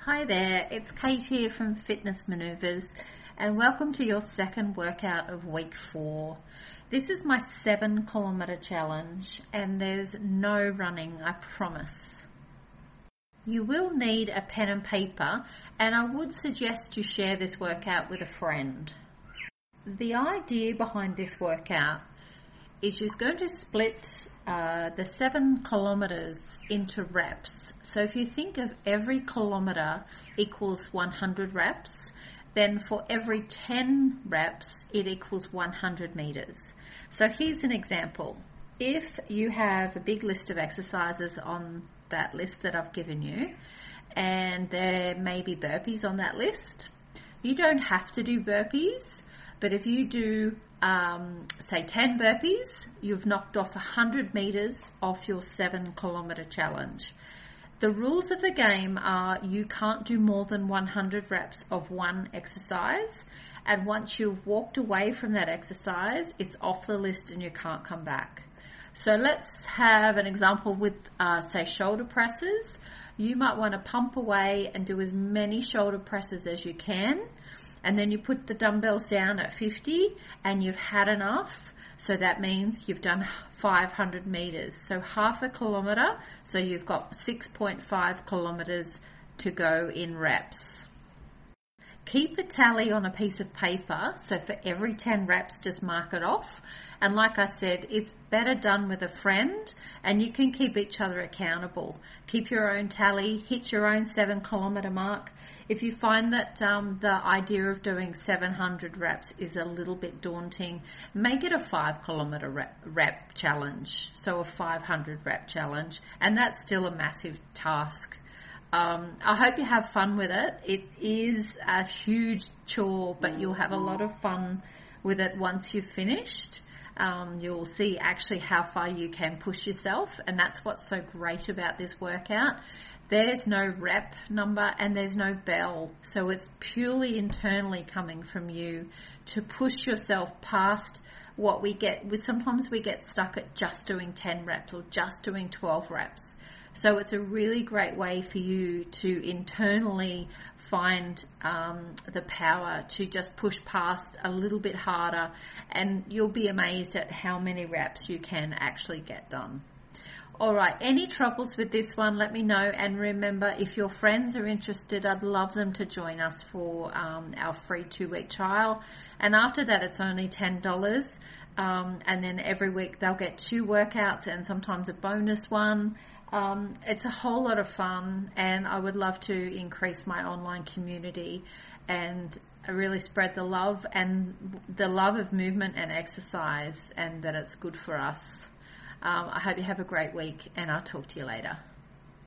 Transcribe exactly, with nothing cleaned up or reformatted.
Hi there, it's Kate here from Fitness Maneuvers and welcome to your second workout of week four. This is my seven kilometre challenge and there's no running, I promise. You will need a pen and paper and I would suggest you share this workout with a friend. The idea behind this workout is you're going to split uh, the seven kilometres into reps. So if you think of every kilometre equals one hundred reps, then for every ten reps, it equals one hundred metres. So here's an example. If you have a big list of exercises on that list that I've given you, and there may be burpees on that list, you don't have to do burpees, but if you do, um, say, ten burpees, you've knocked off one hundred metres off your seven kilometre challenge. The rules of the game are you can't do more than one hundred reps of one exercise, and once you've walked away from that exercise, it's off the list and you can't come back. So let's have an example with, uh, say, shoulder presses. You might want to pump away and do as many shoulder presses as you can, and then you put the dumbbells down at fifty and you've had enough. So that means you've done five hundred metres, so half a kilometre, so you've got six point five kilometres to go in reps. Keep a tally on a piece of paper, so for every ten reps just mark it off, and like I said, it's better done with a friend and you can keep each other accountable. Keep your own tally, hit your own seven kilometre mark. If you find that um, the idea of doing seven hundred reps is a little bit daunting, make it a five kilometre rep, rep challenge, so a five hundred rep challenge, and that's still a massive task. Um, I hope you have fun with it. It is a huge chore, but you'll have a lot of fun with it once you've finished. Um, you'll see actually how far you can push yourself, and that's what's so great about this workout. There's no rep number and there's no bell, so it's purely internally coming from you to push yourself past what we get. Sometimes we get stuck at just doing ten reps or just doing twelve reps. So it's a really great way for you to internally find um, the power to just push past a little bit harder, and you'll be amazed at how many reps you can actually get done. Alright, any troubles with this one, let me know, and remember, if your friends are interested, I'd love them to join us for um, our free two-week trial, and after that it's only ten dollars, um, and then every week they'll get two workouts and sometimes a bonus one. Um, it's a whole lot of fun, and I would love to increase my online community and really spread the love and the love of movement and exercise, and that it's good for us. Um, I hope you have a great week, and I'll talk to you later.